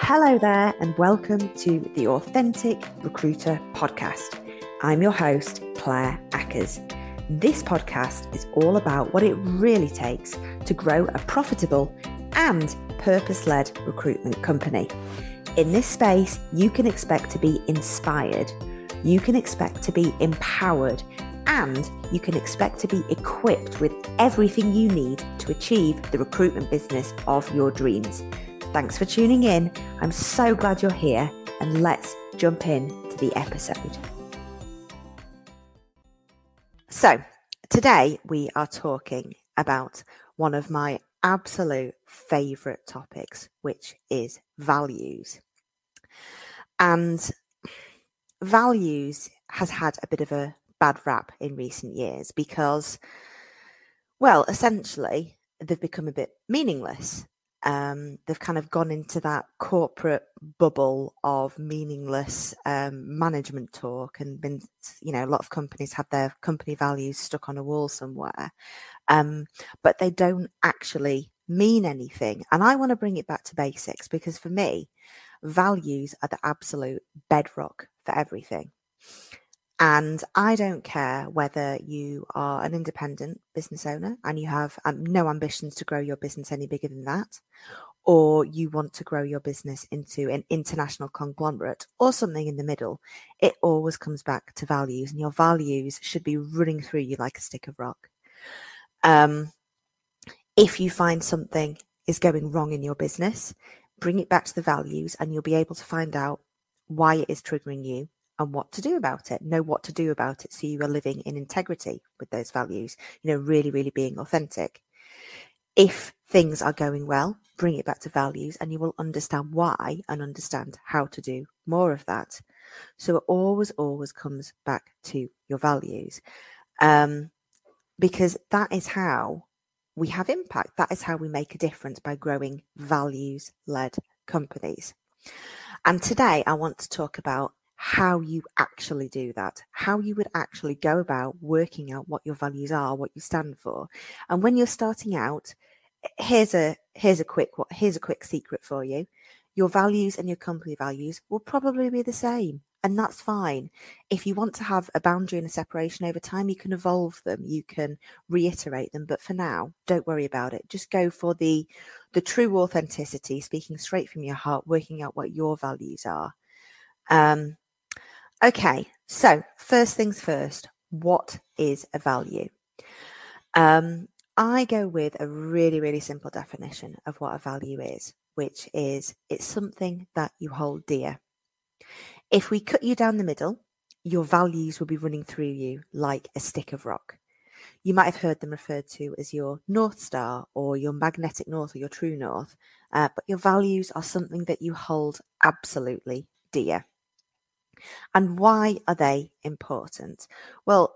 Hello there, and welcome to the Authentic Recruiter podcast. I'm your host, Claire Ackers. This podcast is all about what it really takes to grow a profitable and purpose-led recruitment company. In this space, you can expect to be inspired, you can expect to be empowered, and you can expect to be equipped with everything you need to achieve the recruitment business of your dreams. Thanks for tuning in. I'm so glad you're here, and let's jump into the episode. So today we are talking about one of my absolute favourite topics, which is values. And values has had a bit of a bad rap in recent years because, well, essentially they've become a bit meaningless. They've kind of gone into that corporate bubble of meaningless management talk and been, a lot of companies have their company values stuck on a wall somewhere, but they don't actually mean anything. And I want to bring it back to basics because for me, values are the absolute bedrock for everything. And I don't care whether you are an independent business owner and you have no ambitions to grow your business any bigger than that, or you want to grow your business into an international conglomerate or something in the middle. It always comes back to values, and your values should be running through you like a stick of rock. If you find something is going wrong in your business, bring it back to the values and you'll be able to find out why it is triggering you and what to do about it. Know what to do about it so you are living in integrity with those values, really, really being authentic. If things are going well, bring it back to values and you will understand why and understand how to do more of that. So it always comes back to your values, because that is how we have impact. That is how we make a difference, by growing values-led companies. And today I want to talk about how you actually do that, how you would actually go about working out what your values are, what you stand for. And when you're starting out, here's a quick secret for you. Your values and your company values will probably be the same, and that's fine. If you want to have a boundary and a separation over time, you can evolve them, you can reiterate them, but for now, don't worry about it. Just go for the true authenticity, speaking straight from your heart, working out what your values are. Okay, so first things first, what is a value? I go with a really, really simple definition of what a value is, which is it's something that you hold dear. If we cut you down the middle, your values will be running through you like a stick of rock. You might have heard them referred to as your North Star or your magnetic north or your true north, but your values are something that you hold absolutely dear. And why are they important? Well,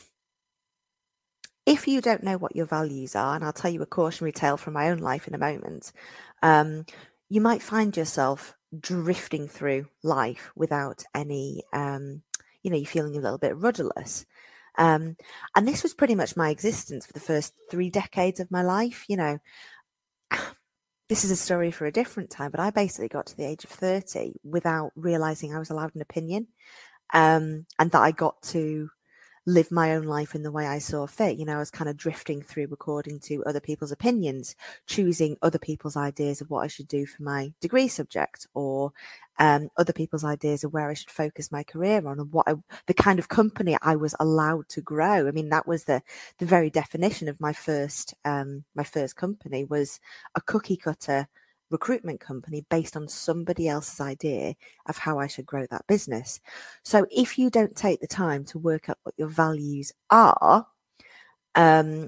if you don't know what your values are, and I'll tell you a cautionary tale from my own life in a moment, you might find yourself drifting through life without any, you're feeling a little bit rudderless. And this was pretty much my existence for the first 3 decades of my life. This is a story for a different time, but I basically got to the age of 30 without realizing I was allowed an opinion, and that I got to live my own life in the way I saw fit. I was kind of drifting through according to other people's opinions, choosing other people's ideas of what I should do for my degree subject, or other people's ideas of where I should focus my career on, and the kind of company I was allowed to grow. I mean, that was the very definition of my first company, was a cookie cutter recruitment company based on somebody else's idea of how I should grow that business. So if you don't take the time to work out what your values are, then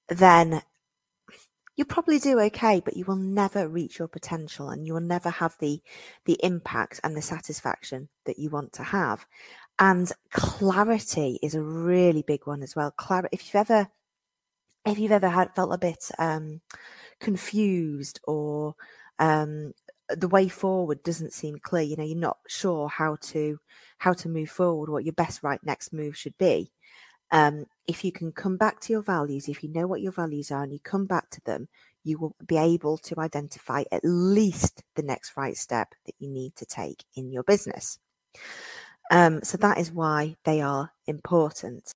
you'll probably do okay, but you will never reach your potential and you will never have the impact and the satisfaction that you want to have. And clarity is a really big one as well. If you've ever felt a bit confused, or the way forward doesn't seem clear, you're not sure how to move forward, what your best next move should be. If you can come back to your values, if you know what your values are and you come back to them, you will be able to identify at least the next right step that you need to take in your business. So that is why they are important.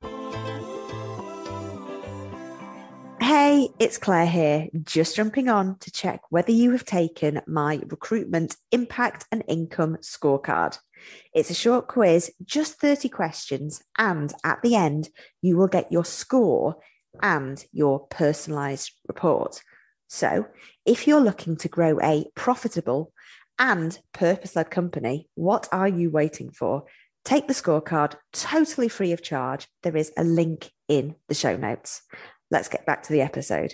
Hey, it's Claire here, just jumping on to check whether you have taken my recruitment impact and income scorecard. It's a short quiz, just 30 questions, and at the end, you will get your score and your personalised report. So, if you're looking to grow a profitable and purpose-led company, what are you waiting for? Take the scorecard totally free of charge. There is a link in the show notes. Let's get back to the episode.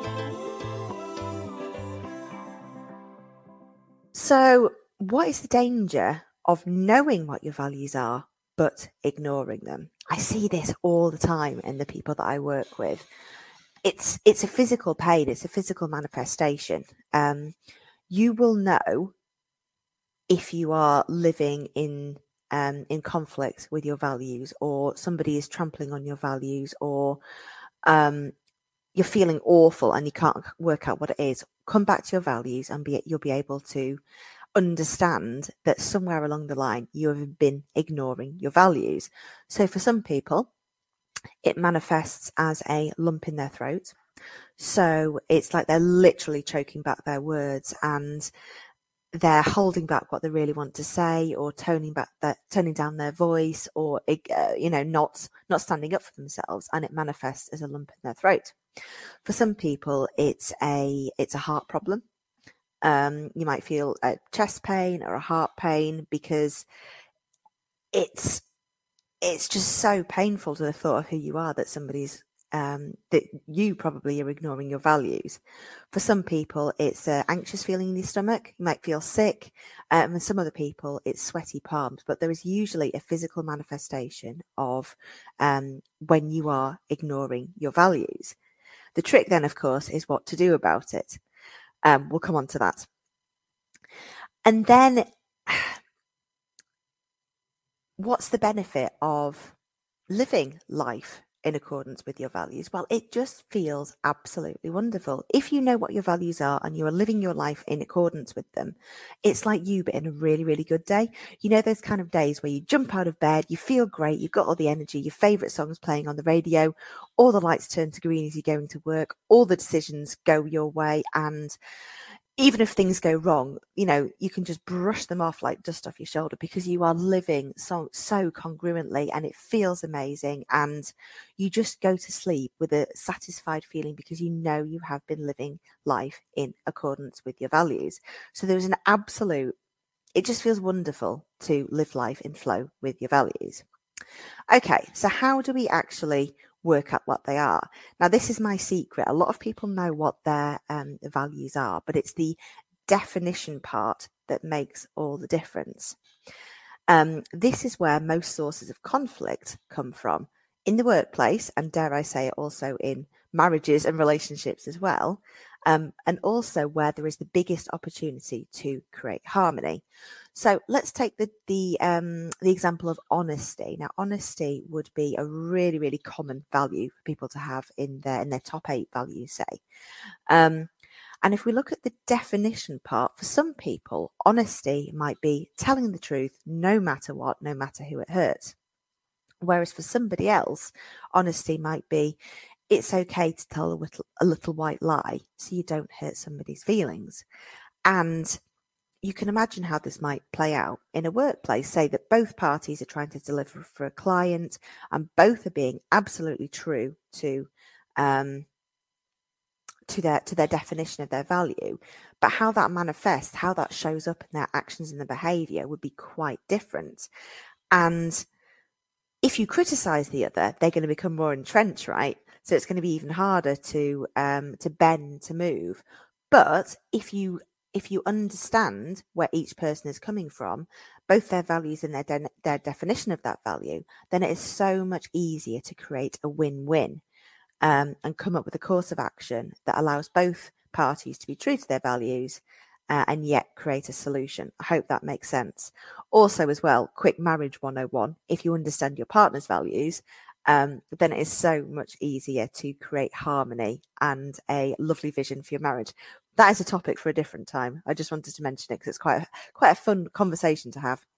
So, what is the danger of knowing what your values are, but ignoring them? I see this all the time in the people that I work with. It's a physical pain. It's a physical manifestation. You will know if you are living in conflict with your values, or somebody is trampling on your values, or you're feeling awful and you can't work out what it is. Come back to your values and you'll be able to understand that somewhere along the line you have been ignoring your values. So for some people, it manifests as a lump in their throat. So it's like they're literally choking back their words and they're holding back what they really want to say, or toning down their voice, or not standing up for themselves, and it manifests as a lump in their throat. For some people, it's a heart problem. You might feel a chest pain or a heart pain because it's just so painful to the thought of who you are that somebody's that you probably are ignoring your values. For some people, it's an anxious feeling in your stomach. You might feel sick. And some other people, it's sweaty palms. But there is usually a physical manifestation of when you are ignoring your values. The trick then, of course, is what to do about it. We'll come on to that. And then, what's the benefit of living life in accordance with your values? Well, it just feels absolutely wonderful. If you know what your values are and you are living your life in accordance with them, it's like you, but in a really, really good day. You know, those kind of days where you jump out of bed, you feel great, you've got all the energy, your favourite songs playing on the radio, all the lights turn to green as you're going to work, all the decisions go your way, and even if things go wrong, you can just brush them off like dust off your shoulder because you are living so congruently, and it feels amazing, and you just go to sleep with a satisfied feeling because you know you have been living life in accordance with your values. So there's it just feels wonderful to live life in flow with your values. Okay, so how do we actually work out what they are? Now, this is my secret. A lot of people know what their values are, but it's the definition part that makes all the difference. This is where most sources of conflict come from in the workplace, and dare I say it, also in marriages and relationships as well, and also where there is the biggest opportunity to create harmony. So let's take the example of honesty. Now, honesty would be a really, really common value for people to have in their top 8 values, say. And if we look at the definition part, for some people, honesty might be telling the truth no matter what, no matter who it hurts. Whereas for somebody else, honesty might be it's okay to tell a little white lie so you don't hurt somebody's feelings. And you can imagine how this might play out in a workplace. Say that both parties are trying to deliver for a client and both are being absolutely true to their definition of their value, but how that manifests, how that shows up in their actions and their behavior would be quite different. And if you criticize the other, they're going to become more entrenched, right? So it's going to be even harder to bend, to move. But if you understand where each person is coming from, both their values and their definition of that value, then it is so much easier to create a win-win and come up with a course of action that allows both parties to be true to their values and yet create a solution. I hope that makes sense. Also, as well, quick marriage 101, if you understand your partner's values, then it is so much easier to create harmony and a lovely vision for your marriage. That is a topic for a different time. I just wanted to mention it because it's quite a fun conversation to have.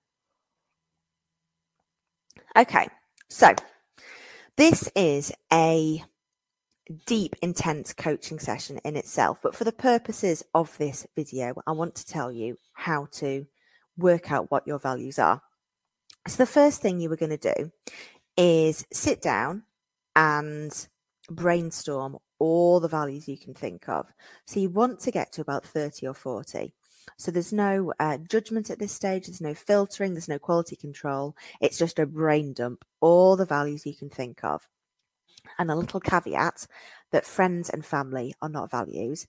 Okay, so this is a deep, intense coaching session in itself, but for the purposes of this video, I want to tell you how to work out what your values are. So the first thing you were going to do is sit down and brainstorm all the values you can think of. So you want to get to about 30 or 40. So there's no judgment at this stage, there's no filtering, there's no quality control. It's just a brain dump, all the values you can think of. And a little caveat that friends and family are not values.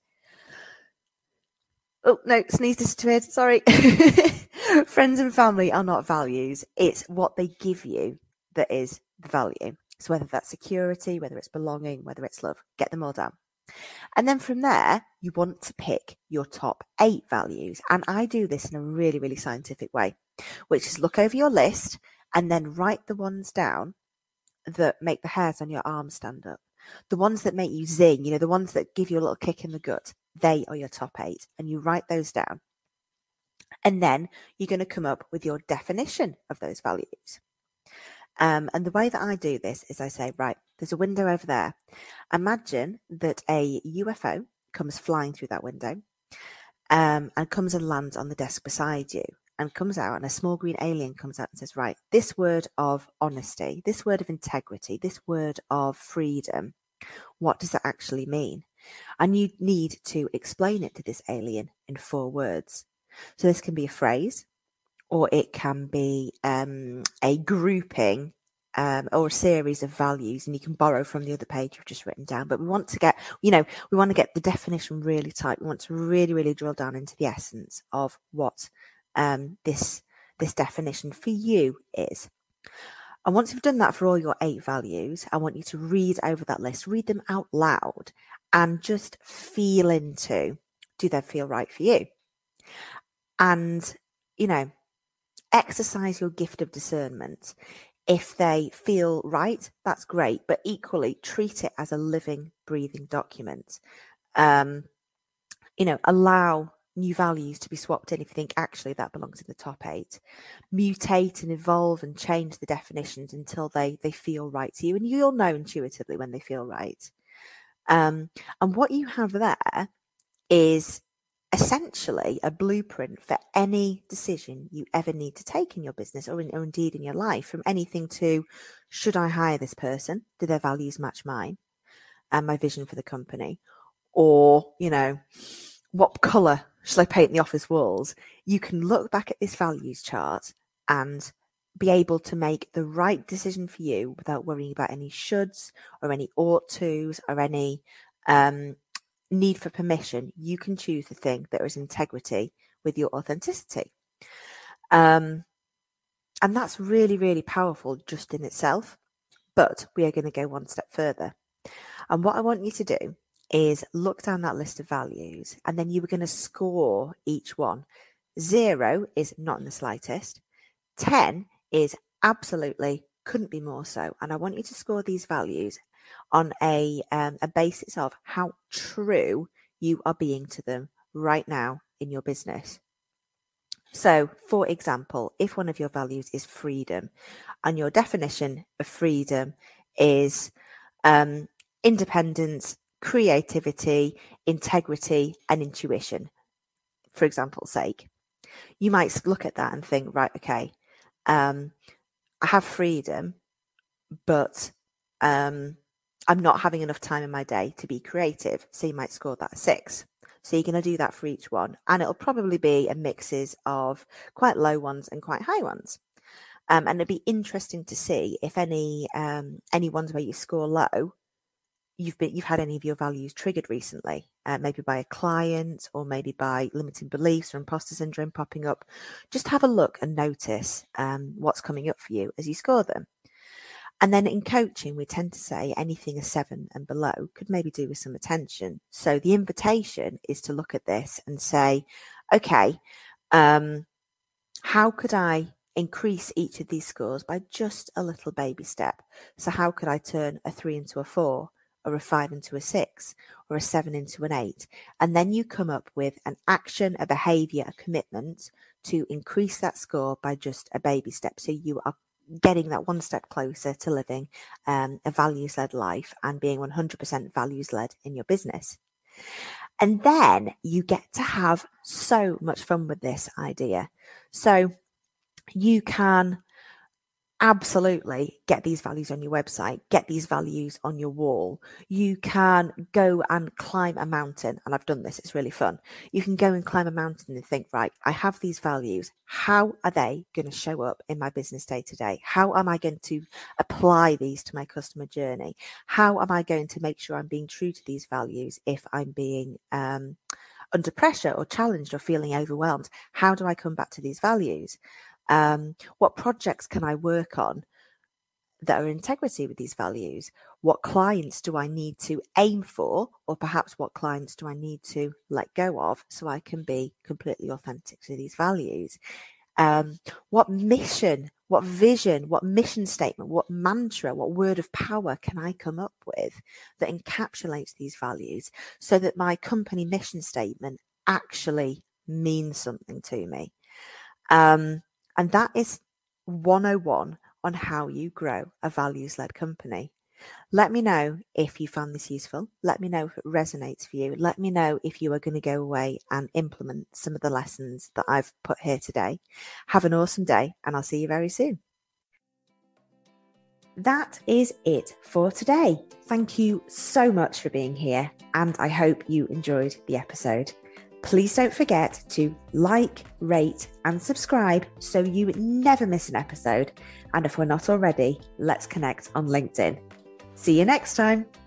Oh, no, sneeze disappeared. Sorry. Friends and family are not values. It's what they give you that is the value. So whether that's security, whether it's belonging, whether it's love, get them all down. And then from there, you want to pick your top 8 values. And I do this in a really, really scientific way, which is look over your list and then write the ones down that make the hairs on your arms stand up. The ones that make you zing, the ones that give you a little kick in the gut, they are your top 8. And you write those down. And then you're going to come up with your definition of those values. And the way that I do this is I say, right, there's a window over there. Imagine that a UFO comes flying through that window and comes and lands on the desk beside you and comes out, and a small green alien comes out and says, right, this word of honesty, this word of integrity, this word of freedom, what does it actually mean? And you need to explain it to this alien in 4 words. So this can be a phrase, or it can be a grouping or a series of values, and you can borrow from the other page you've just written down. But we want to get, we want to get the definition really tight. We want to really, really drill down into the essence of what this definition for you is. And once you've done that for all your 8 values, I want you to read over that list, read them out loud, and just feel into, do they feel right for you? And, exercise your gift of discernment. If they feel right, that's great, but equally treat it as a living, breathing document. Allow new values to be swapped in if you think actually that belongs in the top 8. Mutate and evolve and change the definitions until they feel right to you, and you'll know intuitively when they feel right. And what you have there is essentially a blueprint for any decision you ever need to take in your business or indeed in your life, from anything to, should I hire this person? Do their values match mine and my vision for the company? Or, what colour should I paint the office walls? You can look back at this values chart and be able to make the right decision for you without worrying about any shoulds or any ought tos or any need for permission. You can choose the thing that is integrity with your authenticity. And that's really, really powerful just in itself. But we are going to go one step further. And what I want you to do is look down that list of values, and then you are going to score each one. 0 is not in the slightest. 10 is absolutely couldn't be more so. And I want you to score these values on a basis of how true you are being to them right now in your business. So, for example, if one of your values is freedom, and your definition of freedom is independence, creativity, integrity, and intuition, for example's sake, you might look at that and think, right, okay, I have freedom, but I'm not having enough time in my day to be creative. So you might score that a 6. So you're going to do that for each one. And it'll probably be a mixes of quite low ones and quite high ones. And it'd be interesting to see if any ones where you score low, you've had any of your values triggered recently, maybe by a client or maybe by limiting beliefs or imposter syndrome popping up. Just have a look and notice what's coming up for you as you score them. And then in coaching, we tend to say anything a 7 and below could maybe do with some attention. So the invitation is to look at this and say, okay, how could I increase each of these scores by just a little baby step. So how could I turn a 3 into a 4, or a 5 into a 6, or a 7 into an 8? And then you come up with an action, a behavior, a commitment to increase that score by just a baby step. So you are getting that one step closer to living a values-led life and being 100% values-led in your business. And then you get to have so much fun with this idea. So you can absolutely get these values on your website, get these values on your wall. You can go and climb a mountain, and I've done this, it's really fun. You can go and climb a mountain and think, right, I have these values. How are they going to show up in my business day to day? How am I going to apply these to my customer journey? How am I going to make sure I'm being true to these values if I'm being under pressure or challenged or feeling overwhelmed? How do I come back to these values? What projects can I work on that are in integrity with these values? What clients do I need to aim for, or perhaps what clients do I need to let go of so I can be completely authentic to these values? What mission, what vision, what mission statement, what mantra, what word of power can I come up with that encapsulates these values so that my company mission statement actually means something to me? And that is 101 on how you grow a values-led company. Let me know if you found this useful. Let me know if it resonates for you. Let me know if you are going to go away and implement some of the lessons that I've put here today. Have an awesome day, and I'll see you very soon. That is it for today. Thank you so much for being here, and I hope you enjoyed the episode. Please don't forget to like, rate, and subscribe so you never miss an episode. And if we're not already, let's connect on LinkedIn. See you next time.